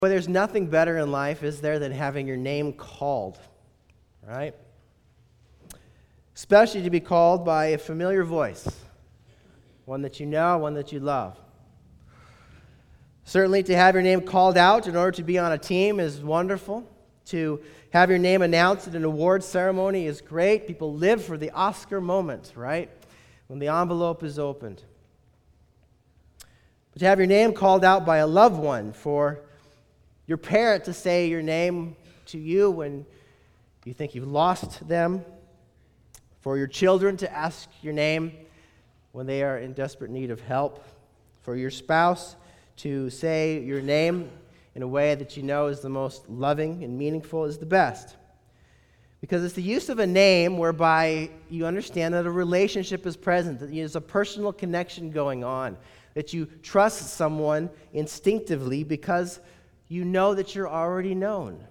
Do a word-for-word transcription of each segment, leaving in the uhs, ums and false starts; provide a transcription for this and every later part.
But there's nothing better in life, is there, than having your name called, right? Especially to be called by a familiar voice, one that you know, one that you love. Certainly to have your name called out in order to be on a team is wonderful. To have your name announced at an award ceremony is great. People live for the Oscar moment, right? When the envelope is opened. But to have your name called out by a loved one, for your parent to say your name to you when you think you've lost them, for your children to ask your name when they are in desperate need of help, for your spouse to say your name in a way that you know is the most loving and meaningful, is the best. Because it's the use of a name whereby you understand that a relationship is present, that there's a personal connection going on, that you trust someone instinctively because you know that you're already known.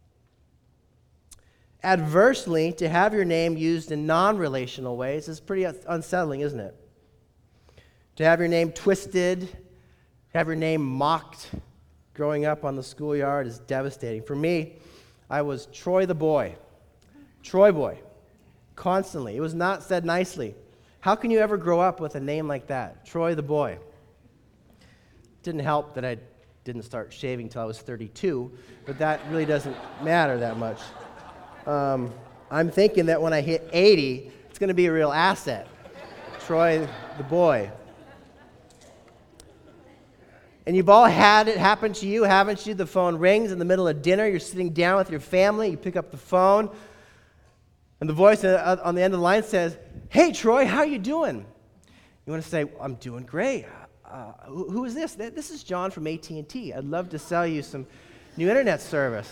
Adversely, to have your name used in non-relational ways is pretty unsettling, isn't it? To have your name twisted, to have your name mocked growing up on the schoolyard is devastating. For me, I was Troy the boy. Troy boy. Constantly. It was not said nicely. How can you ever grow up with a name like that? Troy the boy. It didn't help that I didn't start shaving until I was thirty-two, but that really doesn't matter that much. Um, I'm thinking that when I hit eighty, it's going to be a real asset. Troy the boy. And you've all had it happen to you, haven't you? The phone rings in the middle of dinner. You're sitting down with your family. You pick up the phone. And the voice on the end of the line says, "Hey, Troy, how you doing?" You want to say, "I'm doing great. Uh, who, who is this?" "This is John from A T and T. I'd love to sell you some new internet service."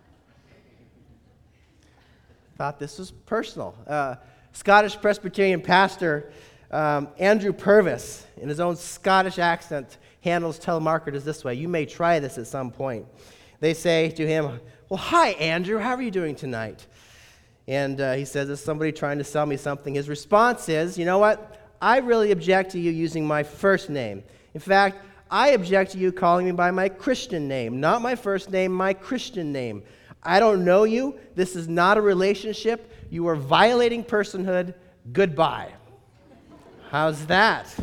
Thought this was personal. Uh, Scottish Presbyterian pastor um, Andrew Purvis, in his own Scottish accent, handles telemarketers this way. You may try this at some point. They say to him, "Well, hi, Andrew. How are you doing tonight?" And uh, he says, "It's somebody trying to sell me something." His response is, "You know what? I really object to you using my first name. In fact, I object to you calling me by my Christian name, not my first name, my Christian name. I don't know you. This is not a relationship. You are violating personhood. Goodbye." How's that?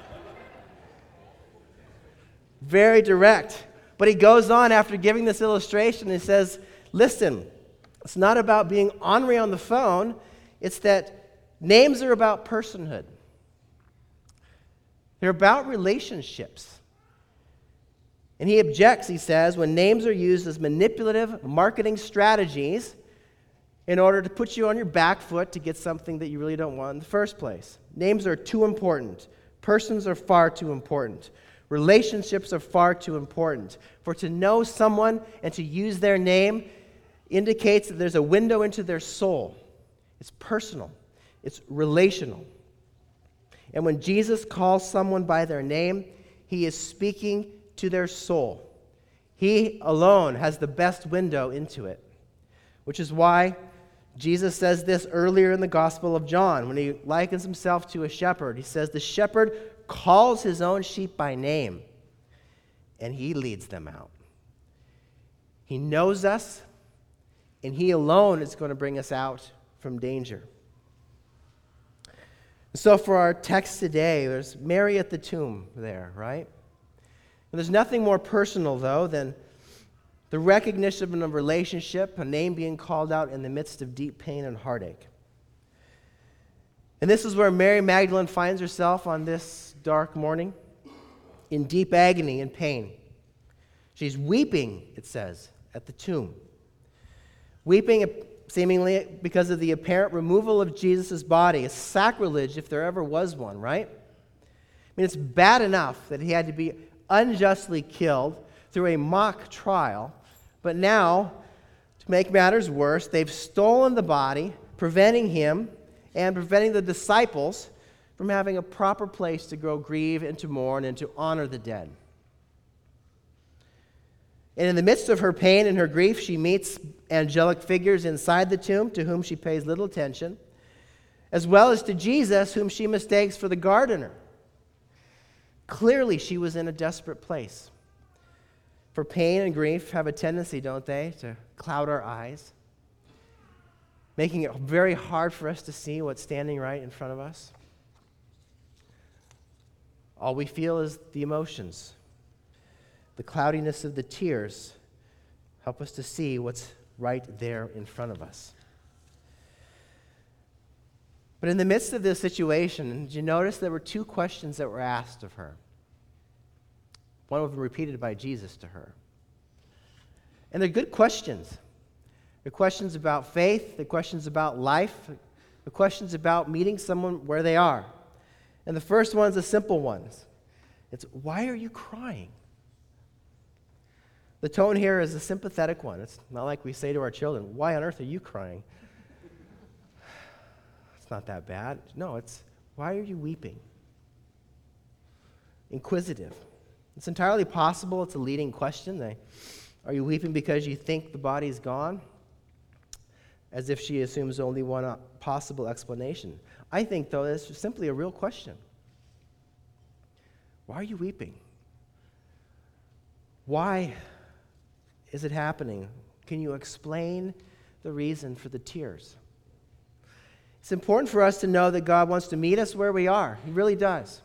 Very direct. But he goes on after giving this illustration and says, listen, it's not about being ornery on the phone. It's that names are about personhood. They're about relationships. And he objects, he says, when names are used as manipulative marketing strategies in order to put you on your back foot to get something that you really don't want in the first place. Names are too important. Persons are far too important. Relationships are far too important. For to know someone and to use their name indicates that there's a window into their soul. It's personal. It's relational. And when Jesus calls someone by their name, he is speaking to their soul. He alone has the best window into it, which is why Jesus says this earlier in the Gospel of John when he likens himself to a shepherd. He says, the shepherd calls his own sheep by name, and he leads them out. He knows us, and he alone is going to bring us out from danger. So for our text today, there's Mary at the tomb there, right? And there's nothing more personal, though, than the recognition of a relationship, a name being called out in the midst of deep pain and heartache. And this is where Mary Magdalene finds herself on this dark morning, in deep agony and pain. She's weeping, it says, at the tomb. Weeping seemingly because of the apparent removal of Jesus' body, a sacrilege if there ever was one, right? I mean, it's bad enough that he had to be unjustly killed through a mock trial, but now, to make matters worse, they've stolen the body, preventing him and preventing the disciples from having a proper place to go grieve and to mourn and to honor the dead. And in the midst of her pain and her grief, she meets angelic figures inside the tomb to whom she pays little attention, as well as to Jesus, whom she mistakes for the gardener. Clearly, she was in a desperate place. For pain and grief have a tendency, don't they, to cloud our eyes, making it very hard for us to see what's standing right in front of us. All we feel is the emotions. The cloudiness of the tears help us to see what's right there in front of us. But in the midst of this situation, did you notice there were two questions that were asked of her? One of them repeated by Jesus to her. And they're good questions. They're questions about faith, they're questions about life, they're questions about meeting someone where they are. And the first one's a simple one. It's, why are you crying? The tone here is a sympathetic one. It's not like we say to our children, why on earth are you crying? It's not that bad. No, it's, why are you weeping? Inquisitive. It's entirely possible it's a leading question. They, are you weeping because you think the body's gone? As if she assumes only one uh, possible explanation. I think, though, it's simply a real question. Why are you weeping? Why is it happening? Can you explain the reason for the tears? It's important for us to know that God wants to meet us where we are. He really does.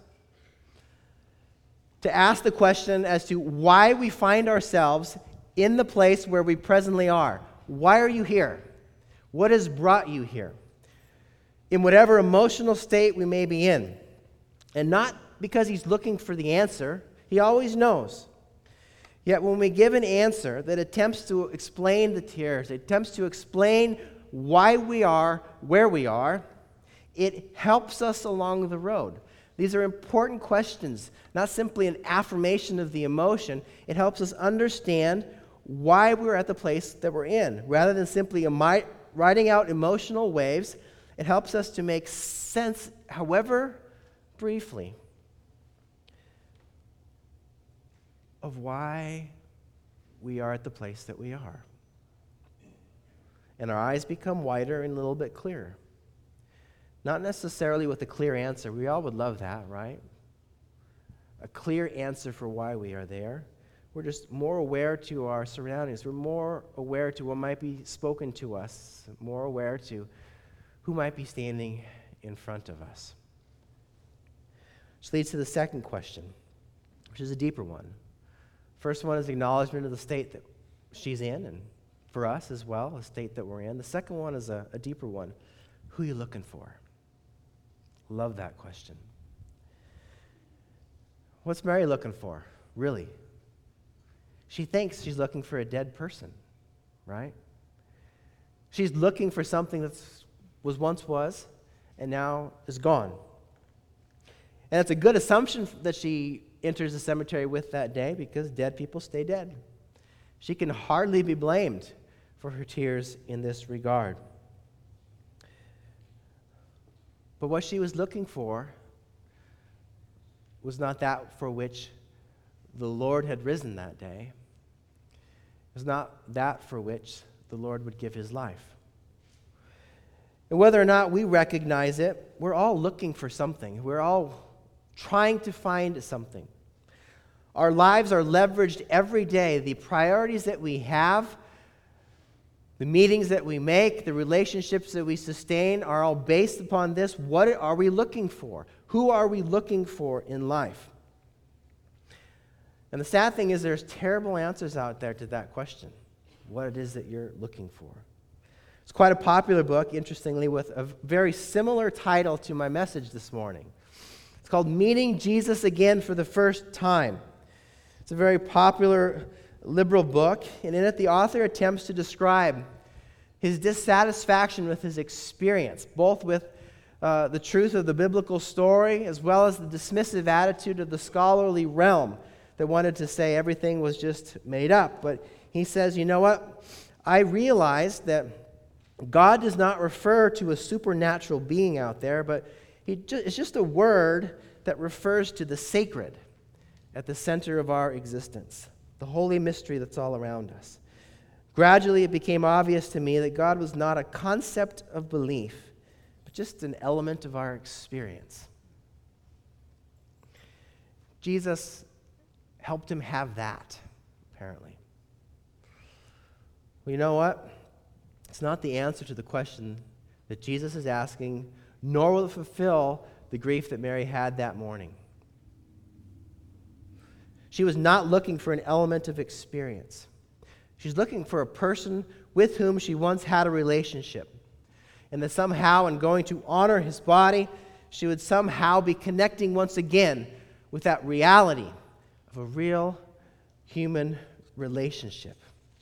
To ask the question as to why we find ourselves in the place where we presently are. Why are you here? What has brought you here? In whatever emotional state we may be in. And not because he's looking for the answer. He always knows. Yet when we give an answer that attempts to explain the tears, it attempts to explain why we are where we are, it helps us along the road. These are important questions, not simply an affirmation of the emotion. It helps us understand why we're at the place that we're in. Rather than simply emi- riding out emotional waves, it helps us to make sense, however briefly, of why we are at the place that we are. And our eyes become wider and a little bit clearer. Not necessarily with a clear answer. We all would love that, right? A clear answer for why we are there. We're just more aware to our surroundings. We're more aware to what might be spoken to us, more aware to who might be standing in front of us. Which leads to the second question, which is a deeper one. First one is acknowledgement of the state that she's in, and for us as well, the state that we're in. The second one is a, a deeper one. Who are you looking for? Love that question. What's Mary looking for, really? She thinks she's looking for a dead person, right? She's looking for something that was once was and now is gone. And it's a good assumption that she enters the cemetery with that day because dead people stay dead. She can hardly be blamed for her tears in this regard. But what she was looking for was not that for which the Lord had risen that day. It was not that for which the Lord would give his life. And whether or not we recognize it, we're all looking for something. We're all trying to find something. Our lives are leveraged every day. The priorities that we have, the meetings that we make, the relationships that we sustain are all based upon this. What are we looking for? Who are we looking for in life? And the sad thing is there's terrible answers out there to that question, what it is that you're looking for. It's quite a popular book, interestingly, with a very similar title to my message this morning. It's called Meeting Jesus Again for the First Time. It's a very popular liberal book, and in it the author attempts to describe his dissatisfaction with his experience, both with uh, the truth of the biblical story as well as the dismissive attitude of the scholarly realm that wanted to say everything was just made up. But he says, you know what? I realized that God does not refer to a supernatural being out there, but he ju- it's just a word that refers to the sacred at the center of our existence, the holy mystery that's all around us. Gradually, it became obvious to me that God was not a concept of belief, but just an element of our experience. Jesus helped him have that, apparently. Well, you know what? It's not the answer to the question that Jesus is asking, nor will it fulfill the grief that Mary had that morning. She was not looking for an element of experience. She's looking for a person with whom she once had a relationship, and that somehow, in going to honor his body, she would somehow be connecting once again with that reality of a real human relationship.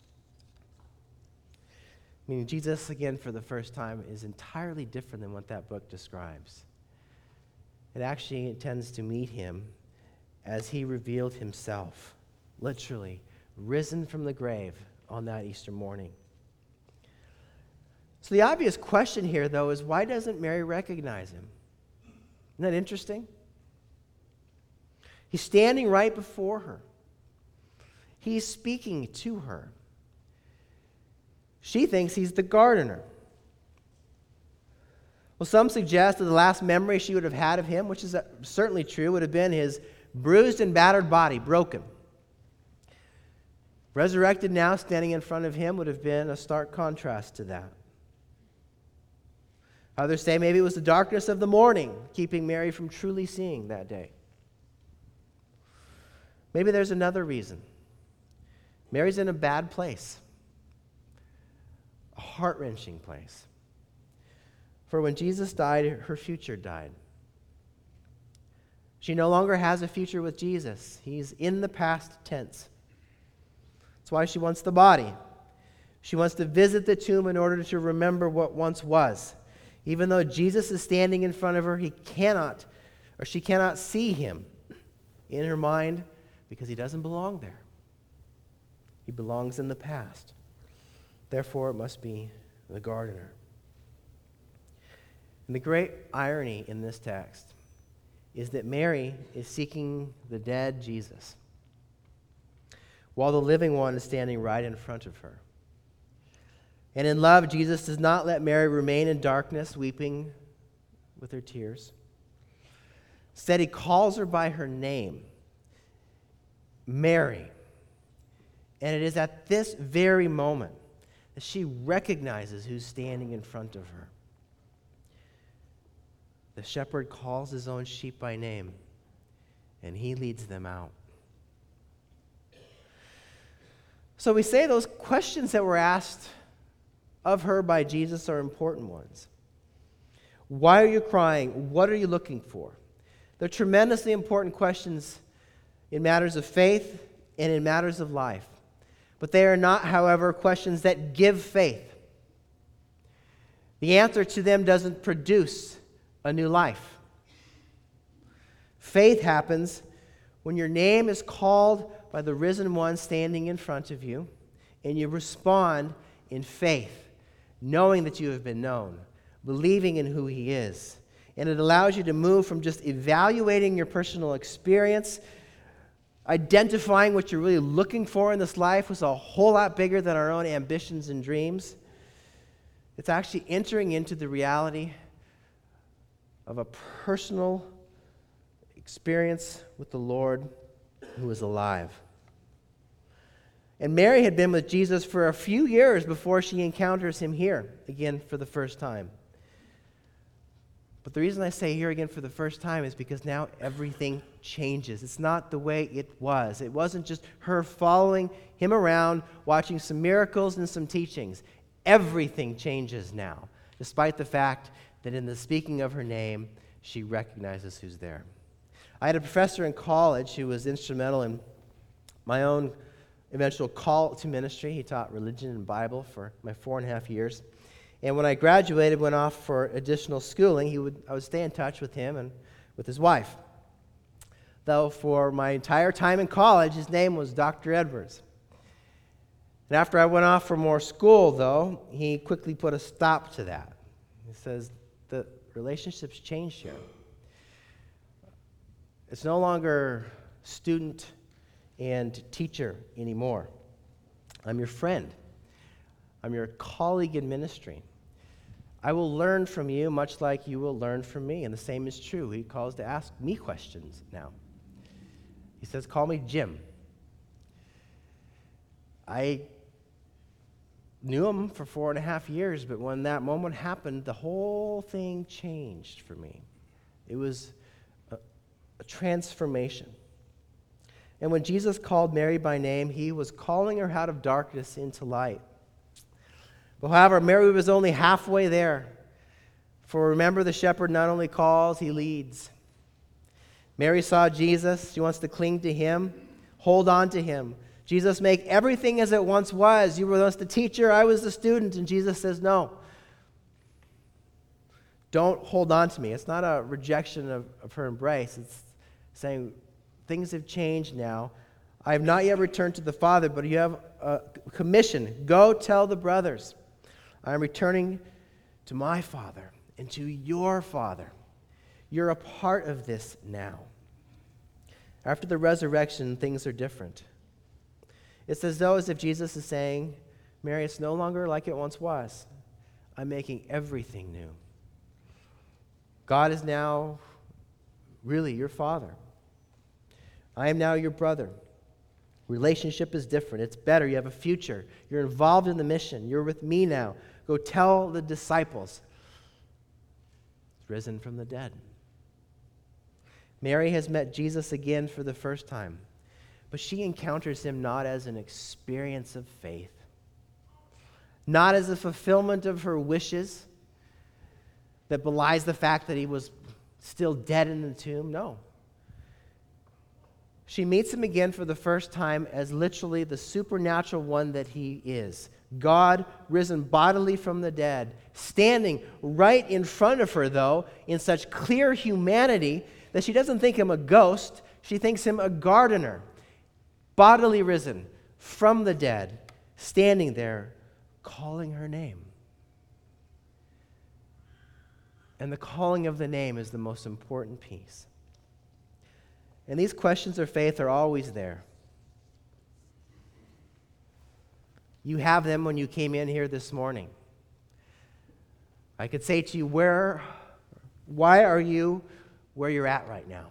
I mean, Jesus, again, for the first time, is entirely different than what that book describes. It actually intends to meet him as he revealed himself, literally risen from the grave on that Easter morning. So the obvious question here, though, is why doesn't Mary recognize him? Isn't that interesting? He's standing right before her. He's speaking to her. She thinks he's the gardener. Well, some suggest that the last memory she would have had of him, which is certainly true, would have been his bruised and battered body, broken. Resurrected now, standing in front of him, would have been a stark contrast to that. Others say maybe it was the darkness of the morning, keeping Mary from truly seeing that day. Maybe there's another reason. Mary's in a bad place, a heart-wrenching place. For when Jesus died, her future died. She no longer has a future with Jesus. He's in the past tense. That's why she wants the body. She wants to visit the tomb in order to remember what once was. Even though Jesus is standing in front of her, he cannot, or she cannot see him in her mind because he doesn't belong there. He belongs in the past. Therefore, it must be the gardener. And the great irony in this text is that Mary is seeking the dead Jesus, while the living one is standing right in front of her. And in love, Jesus does not let Mary remain in darkness, weeping with her tears. Instead, he calls her by her name, Mary. And it is at this very moment that she recognizes who's standing in front of her. The shepherd calls his own sheep by name, and he leads them out. So we say those questions that were asked of her by Jesus are important ones. Why are you crying? What are you looking for? They're tremendously important questions in matters of faith and in matters of life. But they are not, however, questions that give faith. The answer to them doesn't produce a new life. Faith happens when your name is called by the risen one standing in front of you, and you respond in faith, knowing that you have been known, believing in who he is. And it allows you to move from just evaluating your personal experience, identifying what you're really looking for in this life was a whole lot bigger than our own ambitions and dreams. It's actually entering into the reality of a personal experience with the Lord who is alive. And Mary had been with Jesus for a few years before she encounters him here again for the first time. But the reason I say here again for the first time is because now everything changes. It's not the way it was. It wasn't just her following him around, watching some miracles and some teachings. Everything changes now, despite the fact that in the speaking of her name, she recognizes who's there. I had a professor in college who was instrumental in my own eventual call to ministry. He taught religion and Bible for my four and a half years. And when I graduated, went off for additional schooling, he would I would stay in touch with him and with his wife. Though for my entire time in college, his name was Doctor Edwards. And after I went off for more school, though, he quickly put a stop to that. He says, the relationships changed here. It's no longer student and teacher anymore. I'm your friend. I'm your colleague in ministry. I will learn from you much like you will learn from me. And the same is true. He calls to ask me questions now. He says, call me Jim. I knew him for four and a half years, but when that moment happened, the whole thing changed for me. It was a, a transformation. And when Jesus called Mary by name, he was calling her out of darkness into light. But however, Mary was only halfway there. For remember, the shepherd not only calls, he leads. Mary saw Jesus. She wants to cling to him, hold on to him. Jesus, make everything as it once was. You were once the teacher, I was the student. And Jesus says, no. Don't hold on to me. It's not a rejection of, of her embrace. It's saying, things have changed now. I have not yet returned to the Father, but you have a commission. Go tell the brothers. I am returning to my Father and to your Father. You're a part of this now. After the resurrection, things are different. It's as though as if Jesus is saying, Mary, it's no longer like it once was. I'm making everything new. God is now really your Father. I am now your brother. Relationship is different. It's better. You have a future. You're involved in the mission. You're with me now. Go tell the disciples. He's risen from the dead. Mary has met Jesus again for the first time, but she encounters him not as an experience of faith, not as a fulfillment of her wishes that belies the fact that he was still dead in the tomb. No. She meets him again for the first time as literally the supernatural one that he is. God risen bodily from the dead, standing right in front of her, though, in such clear humanity that she doesn't think him a ghost, she thinks him a gardener, bodily risen from the dead, standing there, calling her name. And the calling of the name is the most important piece. And these questions of faith are always there. You have them when you came in here this morning. I could say to you, where, why are you where you're at right now?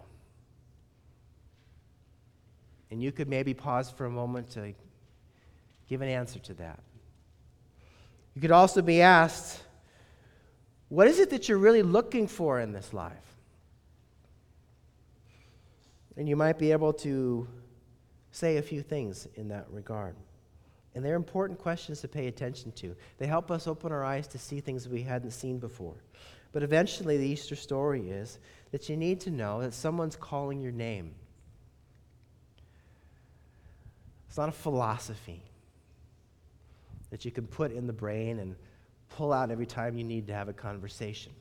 And you could maybe pause for a moment to give an answer to that. You could also be asked, what is it that you're really looking for in this life? And you might be able to say a few things in that regard. And they're important questions to pay attention to. They help us open our eyes to see things we hadn't seen before. But eventually, the Easter story is that you need to know that someone's calling your name. It's not a philosophy that you can put in the brain and pull out every time you need to have a conversation.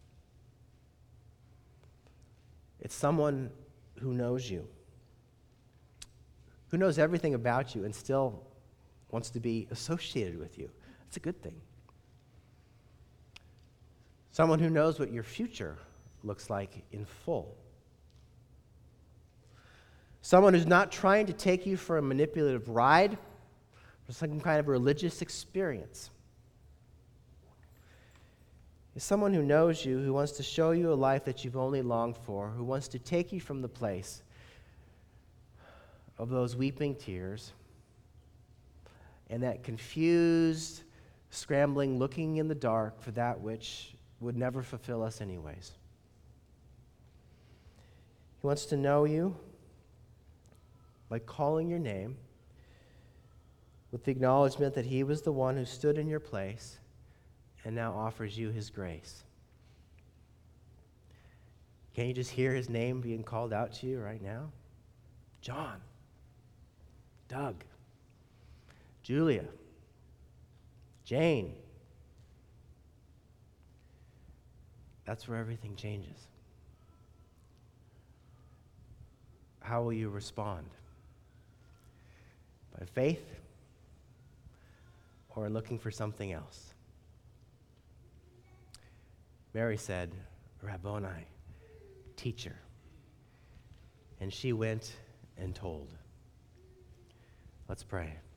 It's someone who knows you, who knows everything about you and still wants to be associated with you. It's a good thing. Someone who knows what your future looks like in full. Someone who's not trying to take you for a manipulative ride or some kind of religious experience. Is someone who knows you, who wants to show you a life that you've only longed for, who wants to take you from the place of those weeping tears and that confused, scrambling, looking in the dark for that which would never fulfill us anyways. He wants to know you by calling your name with the acknowledgement that he was the one who stood in your place and now offers you his grace. Can you just hear his name being called out to you right now? John, Doug, Julia, Jane. That's where everything changes. How will you respond? By faith or looking for something else? Mary said, Rabboni, teacher. And she went and told. Let's pray.